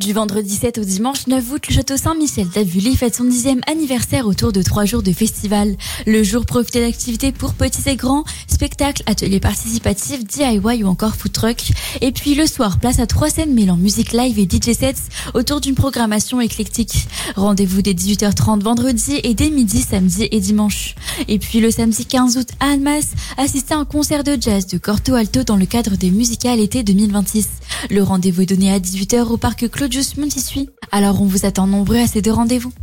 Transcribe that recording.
Du vendredi 7 au dimanche 9 août, le château Saint-Michel d'Avully fête son 10e anniversaire autour de 3 jours de festival. Le jour, profitez d'activités pour petits et grands, spectacles, ateliers participatifs, DIY ou encore food truck. Et puis le soir, place à 3 scènes mêlant musique live et DJ sets autour d'une programmation éclectique. Rendez-vous dès 18h30 vendredi et dès midi samedi et dimanche. Et puis le samedi 15 août à Annemasse, assistez à un concert de jazz de Corto Alto dans le cadre des Musicales été 2026. Le rendez-vous est donné à 18h au parc Claudius Montissuy. Alors on vous attend nombreux à ces deux rendez-vous.